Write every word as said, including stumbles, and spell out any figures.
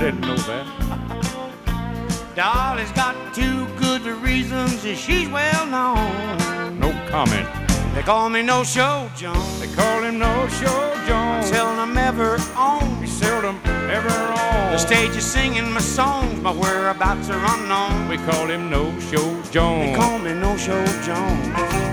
didn't know that. Dolly's got two good reasons that she's well known. No comment. They call me No Show Jones. They call him No Show Jones. Seldom ever on. He's seldom ever on. The stage is singing my songs, my whereabouts are unknown. We call him No Show Jones. They call me No Show Jones.